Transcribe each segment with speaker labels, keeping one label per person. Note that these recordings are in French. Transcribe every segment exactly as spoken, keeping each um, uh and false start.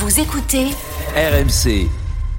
Speaker 1: Vous écoutez
Speaker 2: R M C.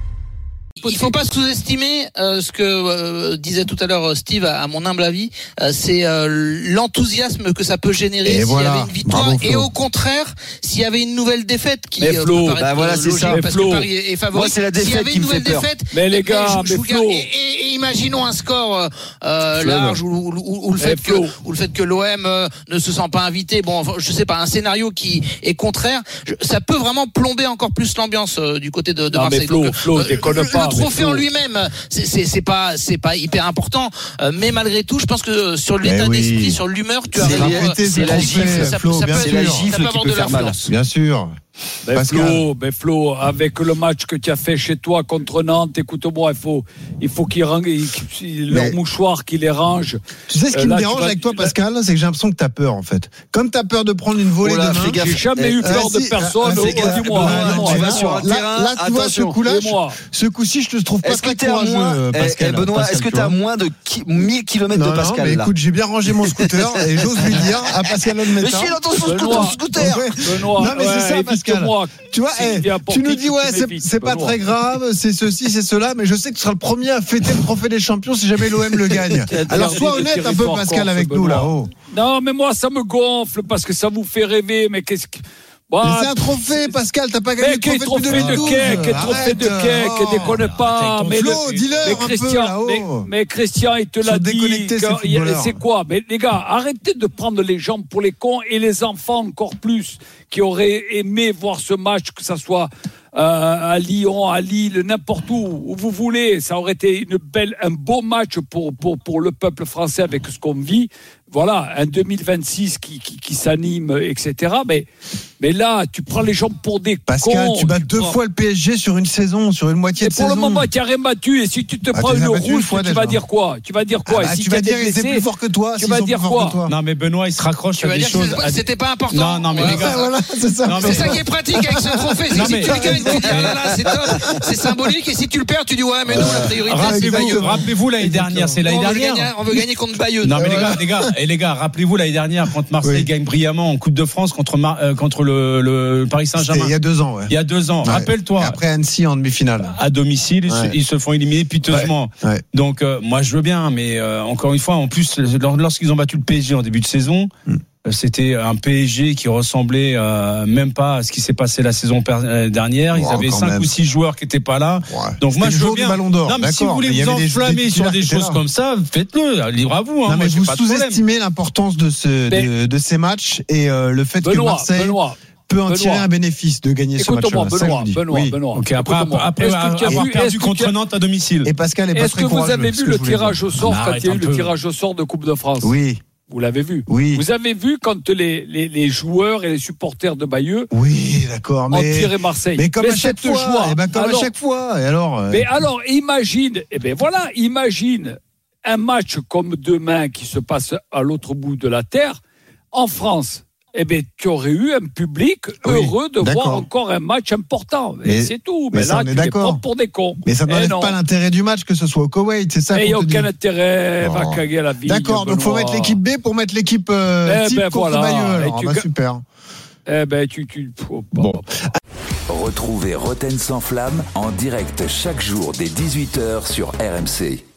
Speaker 3: Il ne faut pas sous-estimer euh, ce que euh, disait tout à l'heure Steve, à, à mon humble avis, euh, c'est euh, l'enthousiasme que ça peut générer
Speaker 4: et
Speaker 3: s'il
Speaker 4: voilà.
Speaker 3: y avait une victoire.
Speaker 4: Bravo,
Speaker 3: et au contraire, s'il y avait une nouvelle défaite qui
Speaker 5: mais
Speaker 3: euh,
Speaker 5: Flo,
Speaker 3: peut paraître
Speaker 5: bah voilà, c'est
Speaker 3: logique
Speaker 5: ça.
Speaker 3: parce
Speaker 5: Flo.
Speaker 3: que Paris est favori.
Speaker 5: Moi, c'est la défaite
Speaker 3: s'il y avait
Speaker 5: qui
Speaker 3: une
Speaker 5: me fait
Speaker 3: nouvelle
Speaker 5: peur.
Speaker 3: défaite,
Speaker 5: Mais les
Speaker 3: eh,
Speaker 5: gars,
Speaker 3: je, je
Speaker 5: mais
Speaker 3: vous
Speaker 5: Flo.
Speaker 3: garde, et, et, et imaginons un score euh, large ou, ou, ou, ou le fait que, ou le fait que l'O M euh, ne se sent pas invité. Bon, je sais pas, un scénario qui est contraire, je, ça peut vraiment plomber encore plus l'ambiance euh, du côté de, de
Speaker 5: non,
Speaker 3: Marseille.
Speaker 5: Mais Flo,
Speaker 3: Donc,
Speaker 5: Flo,
Speaker 3: euh,
Speaker 5: déconne
Speaker 3: le,
Speaker 5: pas.
Speaker 3: le trophée
Speaker 5: Flo.
Speaker 3: en lui-même, c'est, c'est, c'est pas, c'est pas hyper important, euh, mais malgré tout, je pense que sur l'état
Speaker 4: oui.
Speaker 3: d'esprit, sur l'humeur, tu as
Speaker 4: c'est,
Speaker 3: raison,
Speaker 4: c'est,
Speaker 5: c'est la gifle,
Speaker 3: ça,
Speaker 4: Flo,
Speaker 3: ça
Speaker 4: bien
Speaker 3: peut,
Speaker 4: sûr.
Speaker 5: C'est la
Speaker 3: ça
Speaker 5: gifle
Speaker 3: peut
Speaker 5: qui
Speaker 3: avoir
Speaker 5: peut
Speaker 3: de
Speaker 5: faire mal.
Speaker 3: l'influence.
Speaker 4: Bien sûr.
Speaker 5: Ben
Speaker 4: Pascal.
Speaker 5: Flo, ben Flo, avec le match que tu as fait chez toi contre Nantes, écoute-moi, il faut, il faut qu'ils rangent leur
Speaker 4: Mais-
Speaker 5: mouchoir, qu'ils les rangent.
Speaker 4: Tu sais ce qui
Speaker 5: Euh,
Speaker 4: me
Speaker 5: là,
Speaker 4: dérange
Speaker 5: tu vas-
Speaker 4: avec toi, Pascal, c'est que j'ai l'impression que t'as peur, en fait. Comme t'as peur de prendre une volée
Speaker 5: Oh là,
Speaker 4: de main.
Speaker 5: fais gaffe. J'ai jamais eu
Speaker 4: Euh,
Speaker 5: peur de
Speaker 4: si,
Speaker 5: personne.
Speaker 4: euh,
Speaker 5: Oh,
Speaker 4: fais gaffe.
Speaker 5: dis-moi,
Speaker 4: Benoît,
Speaker 5: dis-moi,
Speaker 4: tu vas
Speaker 5: dis-moi.
Speaker 4: sur un terrain. Là, tu vois, ce
Speaker 5: attention,
Speaker 4: coup-là,
Speaker 5: dis-moi.
Speaker 4: ce coup-ci, je te trouve pas
Speaker 6: Est-ce que
Speaker 4: très
Speaker 6: t'es à
Speaker 4: courageux,
Speaker 6: moins,
Speaker 4: euh,
Speaker 6: eh,
Speaker 4: Pascal.
Speaker 6: eh, Benoît,
Speaker 4: Pascal,
Speaker 6: est-ce que
Speaker 4: tu
Speaker 6: t'es à
Speaker 4: vois.
Speaker 6: moins de qui- mille kilomètres
Speaker 4: Non,
Speaker 6: de
Speaker 4: non,
Speaker 6: Pascal
Speaker 4: mais
Speaker 6: là
Speaker 4: écoute, j'ai bien rangé mon scooter et j'ose lui dire à Pascal Olmeta.
Speaker 6: Monsieur, il entend son
Speaker 5: Benoît.
Speaker 6: scooter, scooter.
Speaker 4: Ouais.
Speaker 5: Benoît,
Speaker 4: Non, mais c'est
Speaker 5: ouais,
Speaker 4: ça, Pascal.
Speaker 5: évite-moi.
Speaker 4: Tu vois,
Speaker 5: S'il
Speaker 4: eh,
Speaker 5: vient pour
Speaker 4: tu nous
Speaker 5: qui,
Speaker 4: dis
Speaker 5: tu
Speaker 4: ouais, c'est,
Speaker 5: m'évites,
Speaker 4: c'est pas
Speaker 5: Benoît.
Speaker 4: très grave, c'est ceci, c'est cela, mais je sais que tu seras le premier à fêter le trophée des champions si jamais l'O M le gagne. Alors sois
Speaker 5: de
Speaker 4: honnête un peu,
Speaker 5: territoire
Speaker 4: Pascal,
Speaker 5: corse,
Speaker 4: avec nous
Speaker 5: Benoît.
Speaker 4: là-haut.
Speaker 5: Non, mais moi, ça me gonfle parce que ça vous fait rêver. Mais qu'est-ce que. Bah,
Speaker 4: Mais c'est un trophée, Pascal, t'as pas gagné
Speaker 5: Mais
Speaker 4: le
Speaker 5: quel
Speaker 4: trophée
Speaker 5: trophée
Speaker 4: depuis
Speaker 5: de
Speaker 4: deux mille douze.
Speaker 5: quai, quel trophée de quai,
Speaker 4: Arrête,
Speaker 5: que déconne pas.
Speaker 4: oh.
Speaker 5: Mais
Speaker 4: Flo,
Speaker 5: le-
Speaker 4: dis-leur
Speaker 5: mais
Speaker 4: un peu
Speaker 5: Christian,
Speaker 4: là-haut.
Speaker 5: mais, mais Christian, il te
Speaker 4: Ils
Speaker 5: l'a
Speaker 4: sont
Speaker 5: dit.
Speaker 4: déconnectés, ces
Speaker 5: quand- il y a-
Speaker 4: footballeurs.
Speaker 5: C'est quoi? Mais les gars, arrêtez de prendre les gens pour les cons et les enfants encore plus qui auraient aimé voir ce match, que ça soit euh, à Lyon, à Lille, n'importe où, où vous voulez. Ça aurait été une belle, un beau match pour, pour, pour le peuple français avec ce qu'on vit. Voilà, un deux mille vingt-six qui, qui, qui s'anime, et cetera. Mais, mais là, tu prends les gens pour des
Speaker 4: Pascal,
Speaker 5: cons.
Speaker 4: tu bats deux
Speaker 5: prends-
Speaker 4: fois le P S G sur une saison, sur une moitié
Speaker 5: Et
Speaker 4: de
Speaker 5: pour
Speaker 4: saison.
Speaker 5: le moment, tu n'as rien battu. Et si tu te
Speaker 4: Ah,
Speaker 5: prends
Speaker 4: tu les
Speaker 5: une
Speaker 4: as battus une
Speaker 5: rouge,
Speaker 4: fois
Speaker 5: tu
Speaker 4: déjà.
Speaker 5: vas dire quoi? Tu vas dire quoi?
Speaker 4: Ah,
Speaker 5: Et
Speaker 4: bah,
Speaker 5: si
Speaker 4: tu vas
Speaker 5: quelqu'un
Speaker 4: dire
Speaker 5: est
Speaker 4: ils étaient
Speaker 5: blessé,
Speaker 4: plus forts que toi.
Speaker 5: tu
Speaker 4: s'ils
Speaker 5: vas
Speaker 4: sont
Speaker 5: dire
Speaker 4: plus forts
Speaker 5: quoi
Speaker 4: que toi.
Speaker 7: Non mais Benoît il se raccroche
Speaker 3: Tu
Speaker 7: à
Speaker 3: vas
Speaker 7: des
Speaker 3: dire
Speaker 7: choses.
Speaker 3: que
Speaker 7: à-
Speaker 3: c'était pas important.
Speaker 7: Non non mais
Speaker 3: Ouais,
Speaker 7: les gars.
Speaker 4: Ah, voilà, c'est ça.
Speaker 7: Non, mais-
Speaker 3: C'est ça qui est pratique avec ce trophée. C'est
Speaker 7: Non,
Speaker 3: que si
Speaker 7: mais-
Speaker 3: tu le gagnes, tu dis ah là là, c'est top, c'est symbolique. Et si tu le perds, tu dis ouais, mais non, la priorité c'est
Speaker 7: Rappelez-vous,
Speaker 3: Bayeux.
Speaker 7: rappelez-vous l'année dernière, c'est l'année
Speaker 3: On veut
Speaker 7: dernière.
Speaker 3: gagner- On veut gagner contre Bayeux.
Speaker 7: Non mais les
Speaker 3: Voilà.
Speaker 7: gars, les gars, et les gars, rappelez-vous l'année dernière quand Marseille
Speaker 4: Oui.
Speaker 7: gagne brillamment en Coupe de France contre Mar- euh, contre le, le Paris
Speaker 4: C'était
Speaker 7: Saint-Germain.
Speaker 4: il y a deux ans, ouais.
Speaker 7: Il y a deux ans.
Speaker 4: Ouais.
Speaker 7: Rappelle-toi.
Speaker 4: Et après Annecy en demi-finale.
Speaker 7: À domicile, ils, se,
Speaker 4: Ouais.
Speaker 7: ils se font éliminer piteusement.
Speaker 4: Ouais, ouais.
Speaker 7: Donc euh, moi je veux bien, mais euh, encore une fois, en plus lors- lorsqu'ils ont battu le P S G en début de saison,
Speaker 4: Mm.
Speaker 7: euh, c'était un P S G qui ressemblait euh, même pas à ce qui s'est passé la saison per- euh, dernière. Ils
Speaker 4: Ouais,
Speaker 7: avaient
Speaker 4: quand
Speaker 7: cinq
Speaker 4: même.
Speaker 7: ou six joueurs qui étaient pas là.
Speaker 4: Ouais.
Speaker 7: Donc
Speaker 4: C'était
Speaker 7: moi
Speaker 4: le
Speaker 7: je veux
Speaker 4: jour du
Speaker 7: bien.
Speaker 4: Ballon d'Or.
Speaker 7: Non mais si
Speaker 4: D'accord,
Speaker 7: vous voulez
Speaker 4: mais il y
Speaker 7: vous
Speaker 4: avait des-
Speaker 7: enflammer
Speaker 4: des
Speaker 7: sur des
Speaker 4: titulaires qui
Speaker 7: choses
Speaker 4: étaient là.
Speaker 7: comme ça, faites-le. Libre à vous. Hein,
Speaker 4: Non,
Speaker 7: moi,
Speaker 4: mais
Speaker 7: j'ai
Speaker 4: vous
Speaker 7: pas de problème.
Speaker 4: sous-estimez l'importance de, ce,
Speaker 5: Mais-
Speaker 4: de, de ces matchs et euh, le fait que
Speaker 5: Benoît,
Speaker 4: Marseille
Speaker 5: Benoît,
Speaker 4: peut en
Speaker 5: Benoît.
Speaker 4: tirer un bénéfice de gagner ce match-là.
Speaker 5: écoute-moi,
Speaker 4: Ça, je
Speaker 5: Benoît,
Speaker 4: vous dis.
Speaker 5: Benoît,
Speaker 4: Oui.
Speaker 5: Benoît.
Speaker 7: Ok, après,
Speaker 5: écoute-moi.
Speaker 7: après
Speaker 5: Est-ce que tu as
Speaker 7: avoir
Speaker 5: vu-
Speaker 7: perdu
Speaker 5: est-ce que
Speaker 7: contre
Speaker 5: tu as-
Speaker 7: Nantes à domicile.
Speaker 4: Et Pascal est pas
Speaker 5: Est-ce
Speaker 4: très
Speaker 5: que vous
Speaker 4: courageux,
Speaker 5: avez
Speaker 4: ce
Speaker 5: vu
Speaker 4: que
Speaker 5: le
Speaker 4: je voulais dire.
Speaker 5: tirage au sort
Speaker 7: Ah,
Speaker 5: quand
Speaker 7: arrête
Speaker 5: il y a
Speaker 7: un
Speaker 5: eu le
Speaker 7: peu.
Speaker 5: tirage au sort de Coupe de France?
Speaker 4: Oui,
Speaker 5: Vous l'avez vu.
Speaker 4: oui.
Speaker 5: Vous avez vu quand les, les, les joueurs et les supporters de Bayeux
Speaker 4: Oui, d'accord,
Speaker 5: ont
Speaker 4: mais
Speaker 5: tiré Marseille.
Speaker 4: mais comme à chaque
Speaker 5: cette
Speaker 4: fois,
Speaker 5: joie,
Speaker 4: eh ben comme
Speaker 5: alors-
Speaker 4: à chaque fois. Et alors euh,
Speaker 5: Mais alors, imagine, eh ben voilà, imagine un match comme demain qui se passe à l'autre bout de la terre, en France. Eh bien, tu aurais eu un public
Speaker 4: Oui,
Speaker 5: heureux de
Speaker 4: d'accord.
Speaker 5: voir encore un match important. Mais,
Speaker 4: Mais-
Speaker 5: c'est tout.
Speaker 4: mais
Speaker 5: Mais,
Speaker 4: ça,
Speaker 5: là,
Speaker 4: on est
Speaker 5: tu les
Speaker 4: d'accord.
Speaker 5: prends pour des cons.
Speaker 4: mais ça
Speaker 5: Eh
Speaker 4: n'enlève
Speaker 5: non.
Speaker 4: pas l'intérêt du match que ce soit au Koweït, c'est ça
Speaker 5: Et il n'y a
Speaker 4: qu'on te
Speaker 5: aucun
Speaker 4: dit.
Speaker 5: intérêt, va
Speaker 4: Oh.
Speaker 5: caguer la vie.
Speaker 4: D'accord, donc faut mettre l'équipe B pour mettre l'équipe euh,
Speaker 5: Eh
Speaker 4: type
Speaker 5: ben
Speaker 4: contre
Speaker 5: voilà.
Speaker 4: Bayeux.
Speaker 5: Et
Speaker 4: Alors,
Speaker 5: tu
Speaker 4: bah,
Speaker 5: ga-
Speaker 4: super.
Speaker 5: Eh ben, tu. tu... oh,
Speaker 4: Bon.
Speaker 2: Retrouvez Roten sans flamme en direct chaque jour dès dix-huit heures sur R M C.